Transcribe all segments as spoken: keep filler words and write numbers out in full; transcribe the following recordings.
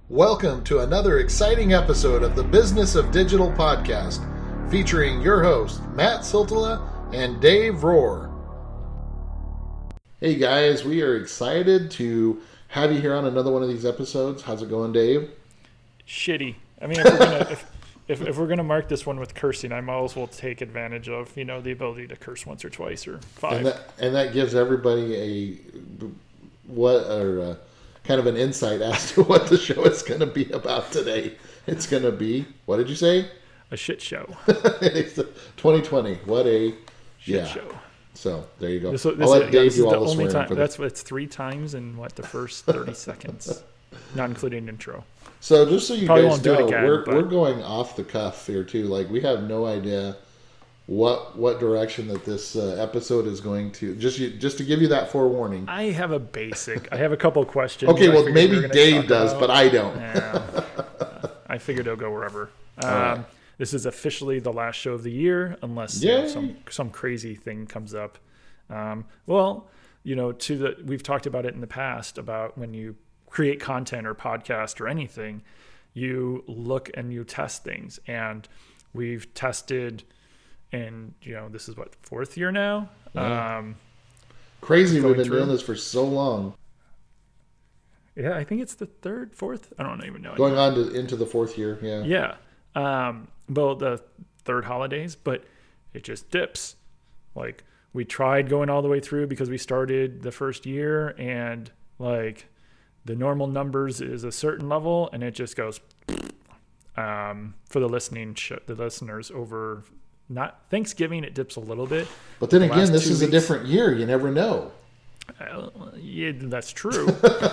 Welcome to another exciting episode of the Business of Digital podcast, featuring your hosts, Matt Siltala and Dave Rohr. Hey guys, we are excited to have you here on another one of these episodes. How's it going, Dave? Shitty. I mean, if we're gonna if, if, if we're gonna mark this one with cursing, I might as well take advantage of you know the ability to curse once or twice or five. And that, and that gives everybody a what or uh, kind of an insight as to what the show is going to be about today. It's going to be, what did you say? A shit show. It's twenty twenty. What a shit yeah. show. So there you go. This, this, I'll let yeah, Dave this do is all the the only swearing time. for That's this. what it's three times in what the first thirty seconds, not including intro. So just so you Probably guys won't do know, it again, we're but- we're going off the cuff here too. Like we have no idea what what direction that this uh, episode is going to. Just you, just to give you that forewarning. I have a basic. I have a couple questions. Okay, I well figured we maybe were gonna Dave talk does, about. but I don't. Yeah. Uh, I figured it'll go wherever. Um, right. This is officially the last show of the year, unless you know, Yay. some some crazy thing comes up. Um, well, you know, to the we've talked about it in the past about when you create content or podcast or anything, you look and you test things, and we've tested, and you know, this is what fourth year now. Yeah. Um, Crazy, we've going been through. doing this for so long. yeah, I think it's the third, fourth. I don't even know. Going on to into the fourth year, yeah. Yeah. Um, well, the third holidays, but it just dips. Like we tried going all the way through because we started the first year and like the normal numbers is a certain level and it just goes um, for the listening, sh- the listeners over not Thanksgiving, it dips a little bit. But then The again, last this two is a weeks- different year. You never know. Uh, yeah, that's true.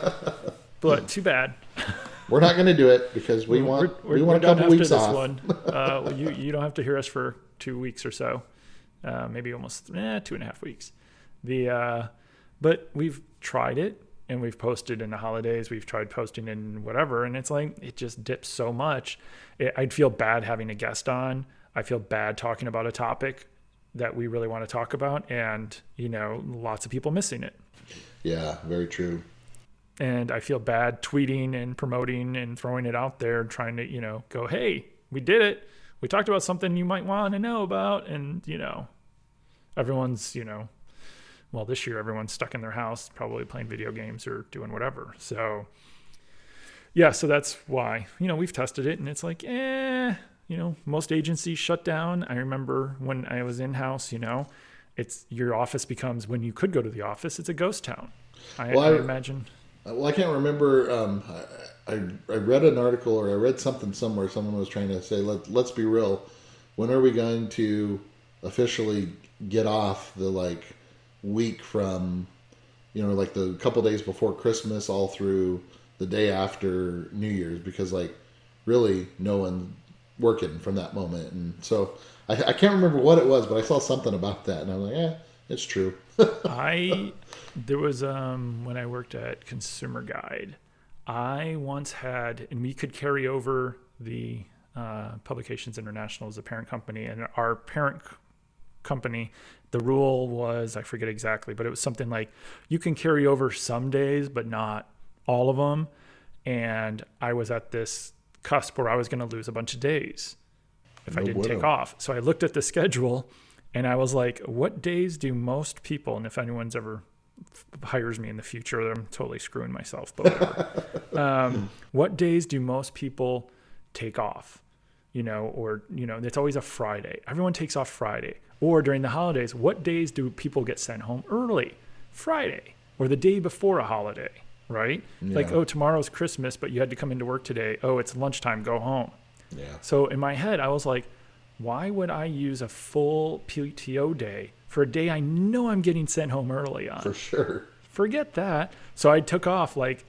But too bad. We're not going to do it because we want We're- we we're want a done couple after weeks this off. one. Uh, you you don't have to hear us for two weeks or so, uh, maybe almost eh, two and a half weeks. The uh, but we've tried it and we've posted in the holidays. We've tried posting in whatever, and it's like it just dips so much. It, I'd feel bad having a guest on. I feel bad talking about a topic that we really want to talk about, and you know, lots of people missing it. Yeah, very true. And I feel bad tweeting and promoting and throwing it out there, trying to, you know, go, hey, we did it. We talked about something you might want to know about. And, you know, everyone's, you know, well, this year everyone's stuck in their house, probably playing video games or doing whatever. So, yeah, so that's why, you know, we've tested it and it's like, eh, you know, most agencies shut down. I remember when I was in-house, you know, it's your office becomes, when you could go to the office, it's a ghost town. I, Well, I I- imagine. Well, I can't remember. Um, I, I I read an article or I read something somewhere. Someone was trying to say, Let, let's be real. When are we going to officially get off the like week from, you know, like the couple days before Christmas all through the day after New Year's? Because like really no one's working from that moment. And so I, I can't remember what it was, but I saw something about that. And I was like, yeah, it's true. I there was um when I worked at Consumer Guide, I once had, and we could carry over the uh, Publications International as a parent company, and our parent c- company, the rule was, I forget exactly, but it was something like you can carry over some days, but not all of them. And I was at this cusp where I was going to lose a bunch of days if I No didn't bueno. take off. So I looked at the schedule. And I was like, what days do most people, and if anyone's ever f- hires me in the future, I'm totally screwing myself, but whatever. um, what days do most people take off? You know, or, you know, it's always a Friday. Everyone takes off Friday. Or during the holidays, what days do people get sent home early? Friday, or the day before a holiday, right? Like, Yeah. oh, tomorrow's Christmas, but you had to come into work today. Oh, it's lunchtime, go home. Yeah. So in my head, I was like, why would I use a full P T O day for a day I know I'm getting sent home early on? For sure. Forget that. So I took off like,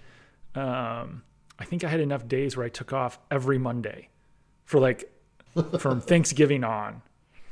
um, I think I had enough days where I took off every Monday for like, from Thanksgiving on.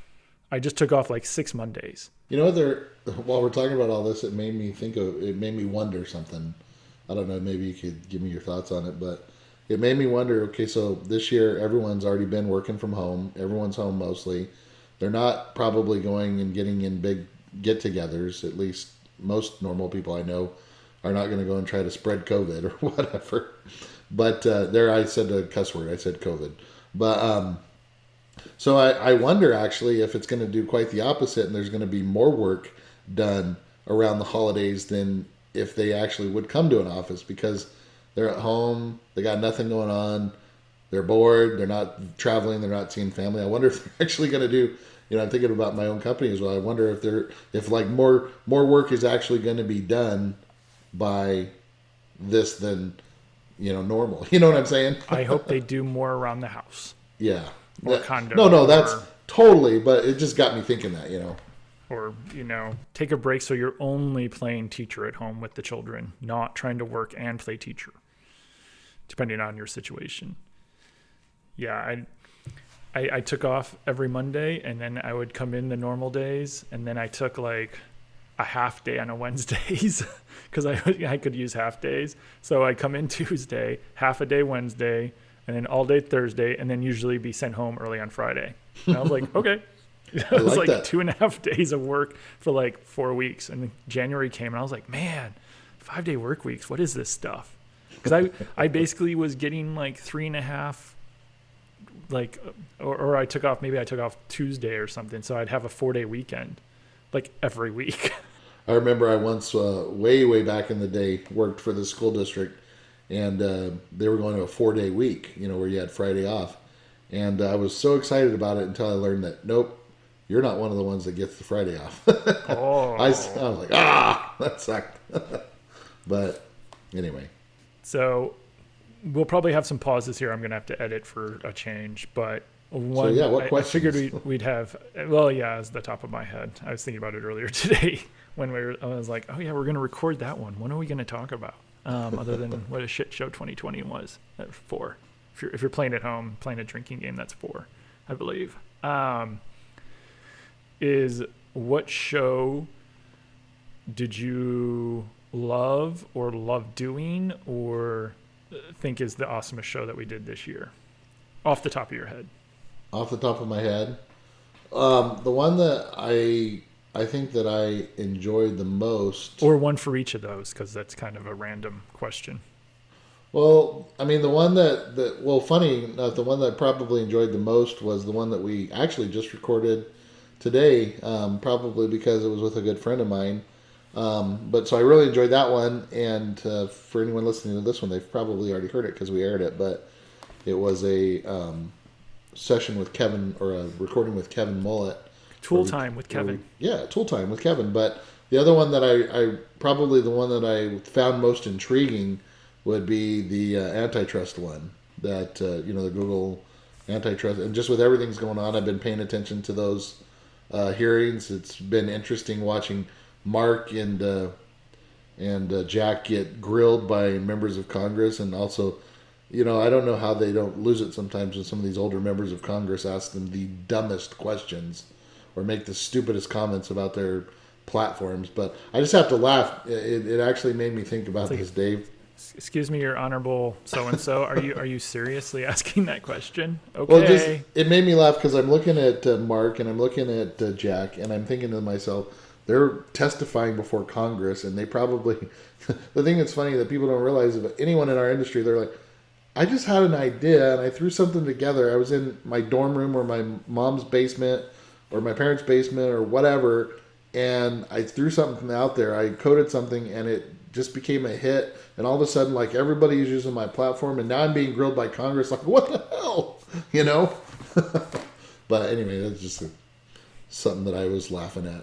I just took off like six Mondays. You know, there. While we're talking about all this, it made me think of. It made me wonder something. I don't know. Maybe you could give me your thoughts on it, but it made me wonder. Okay, so this year everyone's already been working from home. Everyone's home mostly. They're not probably going and getting in big get-togethers. At least most normal people I know are not going to go and try to spread COVID or whatever. But uh, there, I said a cuss word. I said COVID. But um, so I, I wonder actually if it's going to do quite the opposite, and there's going to be more work done around the holidays than if they actually would come to an office, because they're at home, they got nothing going on, they're bored, they're not traveling, they're not seeing family. I wonder if they're actually going to do, you know, I'm thinking about my own company as well. I wonder if they're, if like more, more work is actually going to be done by this than, you know, normal. You know what I'm saying? I hope they do more around the house. Yeah. Or That- condo. No, no, that's or, totally, but it just got me thinking that, you know. or, you know, take a break so you're only playing teacher at home with the children, not trying to work and play teacher, depending on your situation. Yeah, I, I, I took off every Monday, and then I would come in the normal days, and then I took like a half day on a Wednesdays because I, I could use half days. So I come in Tuesday, half a day Wednesday, and then all day Thursday, and then usually be sent home early on Friday. And I was like, okay. It was like like that. two and a half days of work for like four weeks. And then January came, and I was like, man, five day work weeks. What is this stuff? Because I, I basically was getting like three and a half, like, or, or I took off, maybe I took off Tuesday or something. So I'd have a four day weekend, like every week. I remember I once, uh, way, way back in the day, worked for the school district, and uh, they were going to a four-day week, you know, where you had Friday off. And uh, I was so excited about it until I learned that, nope, you're not one of the ones that gets the Friday off. Oh. I, I was like, ah, that sucked. But anyway. So we'll probably have some pauses here. I'm going to have to edit for a change, but one, yeah, what I, I questions? figured we'd, we'd have, well, yeah, as the top of my head. I was thinking about it earlier today when we were, I was like, oh yeah, we're going to record that one. When are we going to talk about? Um, other than what a shit show twenty twenty was. That's four. If you're, if you're playing at home, playing a drinking game, that's four, I believe. Um, is what show did you love or love doing or think is the awesomest show that we did this year? Off the top of your head. Off the top of my head, um, the one that I I think that I enjoyed the most. Or one for each of those, because that's kind of a random question. Well, I mean, the one that, that well, funny enough, the one that I probably enjoyed the most was the one that we actually just recorded today, um, probably because it was with a good friend of mine. Um, but so I really enjoyed that one, and uh, for anyone listening to this one, they've probably already heard it because we aired it, but it was a um, session with Kevin, or a recording with Kevin Mullet. Tool we, time with Kevin. We, yeah, tool time with Kevin. But the other one that I, I probably the one that I found most intriguing would be the uh, antitrust one. That uh, you know, the Google antitrust, and just with everything's going on, I've been paying attention to those uh, hearings. It's been interesting watching Mark and uh, and uh, Jack get grilled by members of Congress, and also, you know, I don't know how they don't lose it sometimes when some of these older members of Congress ask them the dumbest questions or make the stupidest comments about their platforms. But I just have to laugh. It, it actually made me think about Like, this, Dave. Excuse me, your honorable so and so. Are you are you seriously asking that question? Okay. Well, just it made me laugh because I'm looking at uh, Mark and I'm looking at uh, Jack, and I'm thinking to myself, they're testifying before Congress, and they probably. The thing that's funny that people don't realize, if anyone in our industry, they're like, I just had an idea and I threw something together. I was in my dorm room or my mom's basement or my parents' basement or whatever, and I threw something out there. I coded something and it just became a hit. And all of a sudden, like, everybody's using my platform, and now I'm being grilled by Congress. Like, what the hell? You know? But anyway, that's just a, something that I was laughing at.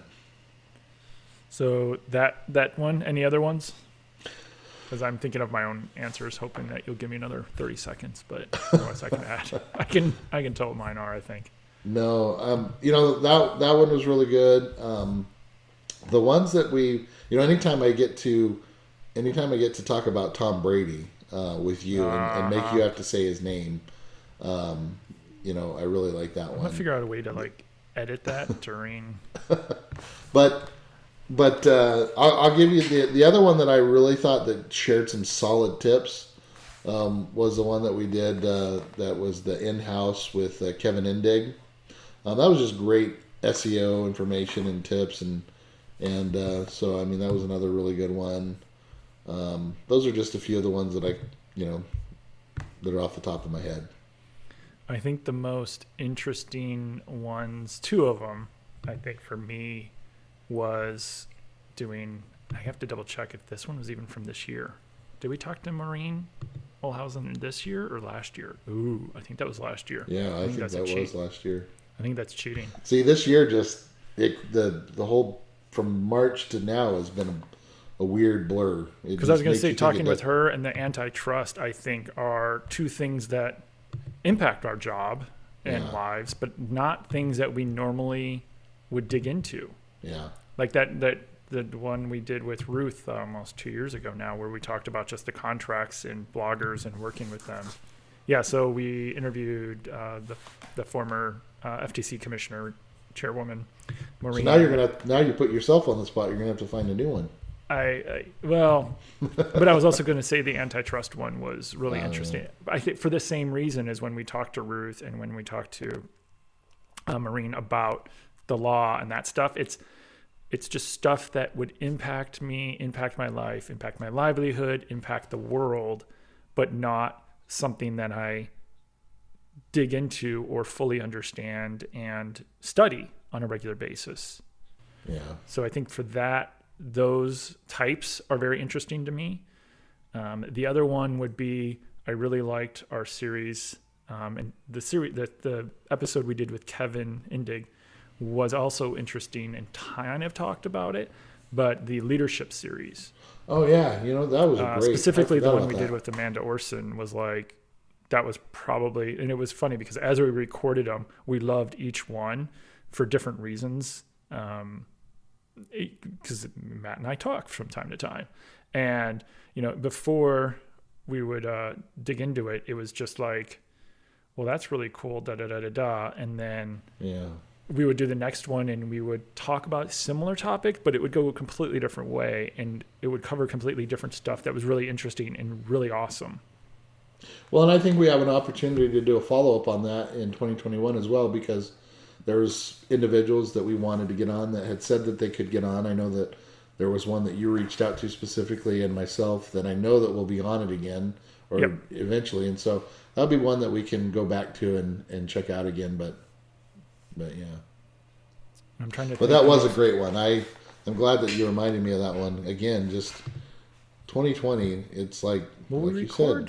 So that that one. Any other ones? Because I'm thinking of my own answers, hoping that you'll give me another thirty seconds. But otherwise, I can add. I can I can tell what mine are. I think. No, um, you know, that that one was really good. Um, the ones that we, you know, anytime I get to, anytime I get to talk about Tom Brady uh, with you and, and make you have to say his name, um, you know, I really like that I'm one. gonna figure out a way to like edit that during. But but uh, I'll, I'll give you the the other one that I really thought that shared some solid tips. Um, was the one that we did uh, that was the in-house with uh, Kevin Indig. Um, that was just great S E O information and tips, and and uh, so I mean that was another really good one. Um, those are just a few of the ones that I, you know, that are off the top of my head. I think the most interesting ones, two of them, I think for me, was doing. I have to double check if this one was even from this year. Did we talk to Maureen Olhausen this year or last year? Ooh, I think that was last year. Yeah, I, I think, think that was last year. I think that's cheating. See, this year just it, the the whole from March to now has been a, a weird blur. Because I was going to say, talking with her and the antitrust, I think are two things that impact our job and yeah. lives, but not things that we normally would dig into. Yeah, like that that. The one we did with Ruth uh, almost two years ago now, where we talked about just the contracts and bloggers and working with them. Yeah, so we interviewed uh, the the former uh, F T C commissioner, chairwoman, Maureen. So now you're gonna now you put yourself on the spot. You're gonna have to find a new one. I, I well, but I was also going to say the antitrust one was really uh, interesting. I think for the same reason as when we talked to Ruth and when we talked to uh, Maureen about the law and that stuff. It's It's just stuff that would impact me, impact my life, impact my livelihood, impact the world, but not something that I dig into or fully understand and study on a regular basis. Yeah. So I think for that, those types are very interesting to me. Um, the other one would be, I really liked our series, um, and the series, the, the episode we did with Kevin Indig was also interesting and kind of talked about it, but the leadership series. Oh yeah, you know that was a uh, great. Specifically, the one we that. did with Amanda Orson was like, that was probably, and it was funny because as we recorded them, we loved each one for different reasons. Um, because Matt and I talk from time to time, and you know, before we would uh, dig into it, it was just like, well, that's really cool, da da da da da, and then yeah. we would do the next one and we would talk about similar topic, but it would go a completely different way and it would cover completely different stuff that was really interesting and really awesome. Well, and I think we have an opportunity to do a follow-up on that in twenty twenty-one as well, because there was individuals that we wanted to get on that had said that they could get on. I know that there was one that you reached out to specifically, and myself, that I know that will be on it again or yep. eventually. And so that'll be one that we can go back to and, and check out again. But But yeah, I'm trying to. But that was a great one. I I'm glad that you reminded me of that one again. Just twenty twenty. It's like well, like we you record said,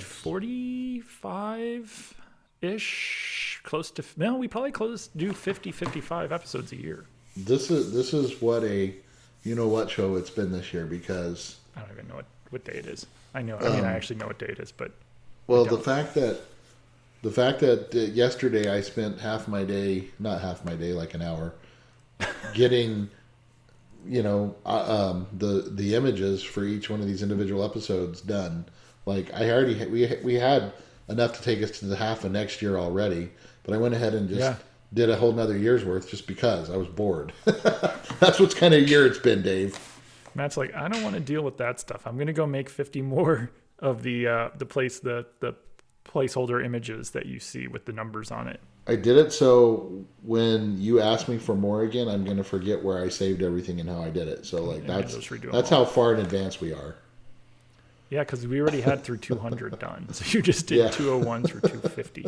forty-five ish, close to. No, we probably close do fifty, fifty-five episodes a year. This is this is what a you know what show it's been this year, because I don't even know what, what day it is. I know. I mean, um, I actually know what day it is, but well, the fact that. The fact that uh, yesterday I spent half my day, not half my day, like an hour, getting, you know, uh, um, the the images for each one of these individual episodes done. Like I already ha- we we had enough to take us to the half of next year already, but I went ahead and just yeah. did a whole nother year's worth just because I was bored. That's what's kind of year it's been, Dave. Matt's like, I don't want to deal with that stuff. I'm gonna go make fifty more of the uh, the place the the. placeholder images that you see with the numbers on it. I did it so when you ask me for more again, I'm going to forget where I saved everything and how I did it. So like yeah, that's that's how far in advance we are. Yeah, because we already had through two hundred done, so you just did yeah. two oh one through two fifty.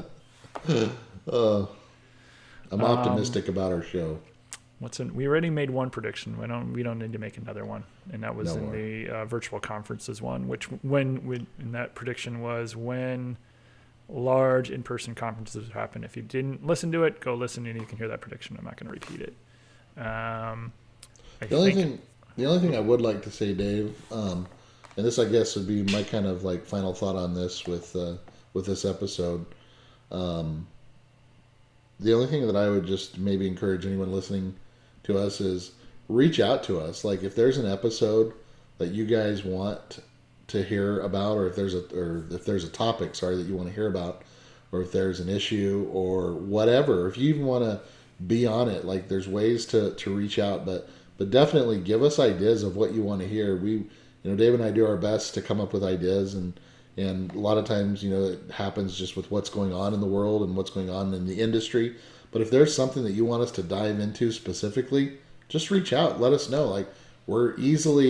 Uh, I'm optimistic um, about our show. What's in? We already made one prediction. We don't. We don't need to make another one, and that was no in more. the uh, virtual conferences one. Which when, when and that prediction was when large in-person conferences happen. If you didn't listen to it, go listen and you can hear that prediction. I'm not going to repeat it. Um, I the only think, thing, the only thing I would like to say, Dave, um, and this I guess would be my kind of like final thought on this with uh, with this episode. Um, the only thing that I would just maybe encourage anyone listening to us is reach out to us. Like if there's an episode that you guys want to hear about, or if there's a or if there's a topic, sorry, that you want to hear about, or if there's an issue or whatever, if you even want to be on it, like there's ways to, to reach out, but but definitely give us ideas of what you want to hear. We, you know, Dave and I do our best to come up with ideas, and and a lot of times, you know, it happens just with what's going on in the world and what's going on in the industry. But if there's something that you want us to dive into specifically, just reach out, let us know. Like we're easily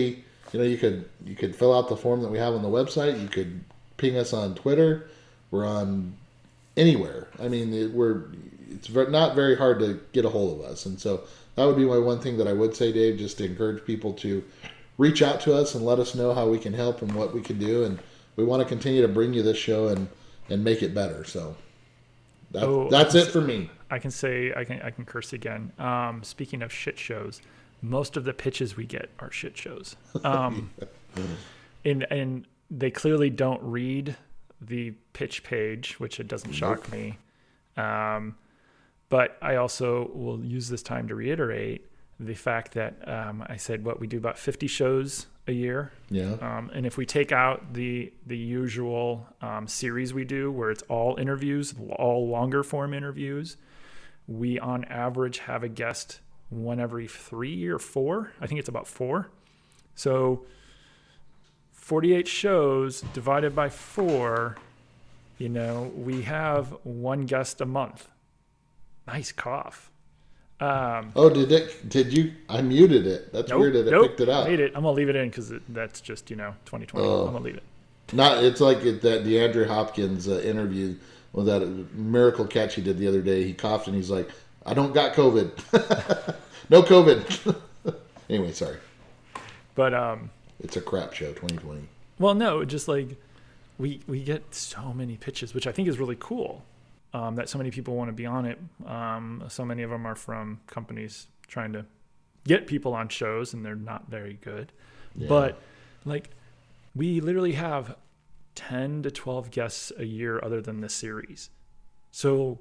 you know, you could you could fill out the form that we have on the website. You could ping us on Twitter. We're on anywhere. I mean, it, we're it's not very hard to get a hold of us, and so that would be my one thing that I would say, Dave, just to encourage people to reach out to us and let us know how we can help and what we can do, and we want to continue to bring you this show and and make it better. So that, oh, that's it for me. I can say I can I can curse again. Um, speaking of shit shows, most of the pitches we get are shit shows, um, and and they clearly don't read the pitch page, which it doesn't shock nope. me. Um, but I also will use this time to reiterate the fact that um, I said what we do about fifty shows a year. Yeah. Um, and if we take out the the usual um, series we do, where it's all interviews, all longer form interviews, we on average have a guest one every three or four. I think it's about four. So forty-eight shows divided by four, you know, we have one guest a month. Nice cough. Um, oh, did it? Did you? I muted it. That's nope, weird that it nope, picked it up. I made it. I'm gonna leave it in because that's just you know twenty twenty. Oh. I'm gonna leave it. Not. It's like it, that DeAndre Hopkins uh, interview with that miracle catch he did the other day. He coughed and he's like, "I don't got COVID. No COVID." Anyway, sorry. But um, it's a crap show. twenty twenty. Well, no, just like we we get so many pitches, which I think is really cool. Um, that so many people want to be on it. Um, so many of them are from companies trying to get people on shows, and they're not very good. Yeah. But like, we literally have ten to twelve guests a year, other than this series. So,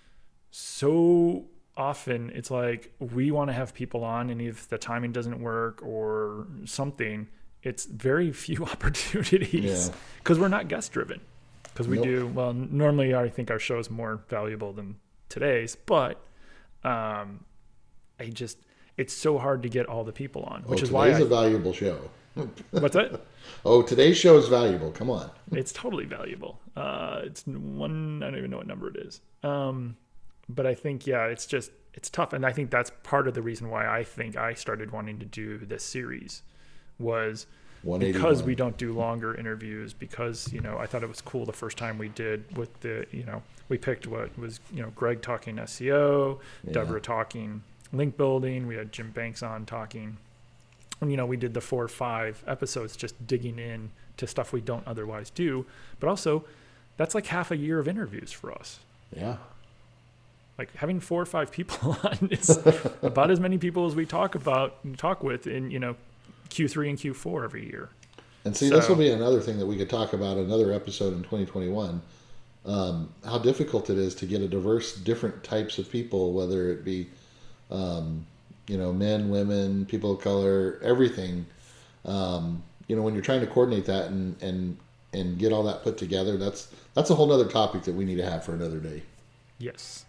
so often it's like we want to have people on, and if the timing doesn't work or something, it's very few opportunities because yeah. we're not guest driven. Because we nope. do, well, normally I think our show is more valuable than today's, but um, I just, it's so hard to get all the people on, which oh, is why it's a valuable show. What's that? Oh, today's show is valuable. Come on. It's totally valuable. Uh, it's one, I don't even know what number it is. Um, but I think, yeah, it's just, it's tough. And I think that's part of the reason why I think I started wanting to do this series was because we don't do longer interviews, because, you know, I thought it was cool the first time we did with the, you know, we picked what was, you know, Greg talking S E O, yeah. Deborah talking link building. We had Jim Banks on talking. And, you know, we did the four or five episodes just digging in to stuff we don't otherwise do. But also, that's like half a year of interviews for us. Yeah. Like having four or five people on is about as many people as we talk about and talk with in, you know, Q three and Q four every year. And see, so, this will be another thing that we could talk about another episode in twenty twenty-one. Um, how difficult it is to get a diverse, different types of people, whether it be, um, you know, men, women, people of color, everything. Um, you know, when you're trying to coordinate that and, and, and get all that put together, that's, that's a whole other topic that we need to have for another day. Yes.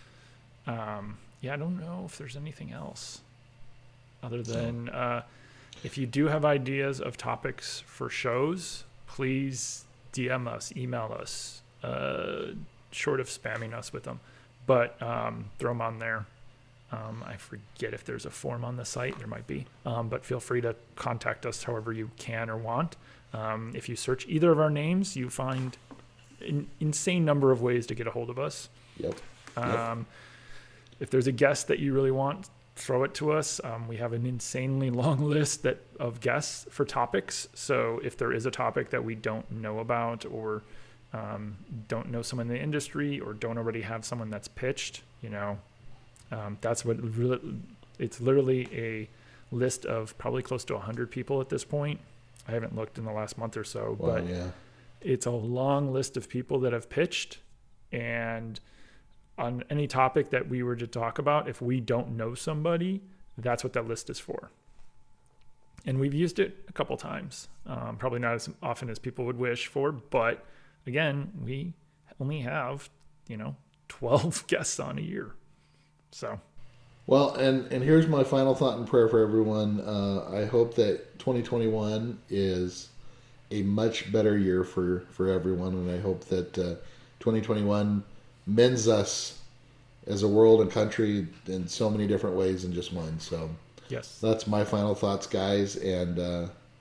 Um, yeah, I don't know if there's anything else other than, so. uh, if you do have ideas of topics for shows, please D M us, email us, uh, short of spamming us with them, but um, throw them on there. Um, I forget if there's a form on the site. There might be, um, but feel free to contact us however you can or want. Um, if you search either of our names, you find an insane number of ways to get a hold of us. Yep. Um, yep. If there's a guest that you really want, throw it to us. Um, we have an insanely long list that of guests for topics. So if there is a topic that we don't know about, or um, don't know someone in the industry, or don't already have someone that's pitched, you know, um, that's what really, it's literally a list of probably close to one hundred people at this point. I haven't looked in the last month or so, wow, but yeah. It's a long list of people that have pitched, and on any topic that we were to talk about, if we don't know somebody, that's what that list is for. And we've used it a couple times, um, probably not as often as people would wish for, but again, we only have, you know, twelve guests on a year. So. Well, and, and here's my final thought and prayer for everyone. Uh, I hope that twenty twenty-one is a much better year for, for everyone. And I hope that uh, twenty twenty-one mends us as a world and country in so many different ways than just one. So yes, that's my final thoughts, guys. And uh,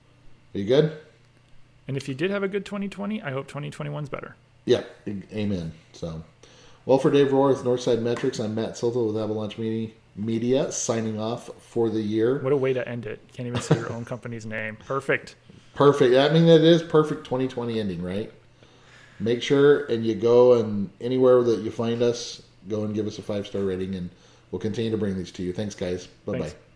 Are you good? And if you did have a good twenty twenty, I hope twenty twenty-one's better. Yeah, amen. So, well, for Dave Rohr with Northside Metrics, I'm Matt Silta with Avalanche Media, Media, signing off for the year. What a way to end it. You can't even say your own company's name. Perfect. Perfect. I mean, it is perfect twenty twenty ending, right? Make sure and you go and anywhere that you find us, go and give us a five-star rating, and we'll continue to bring these to you. Thanks, guys. Bye-bye. Thanks.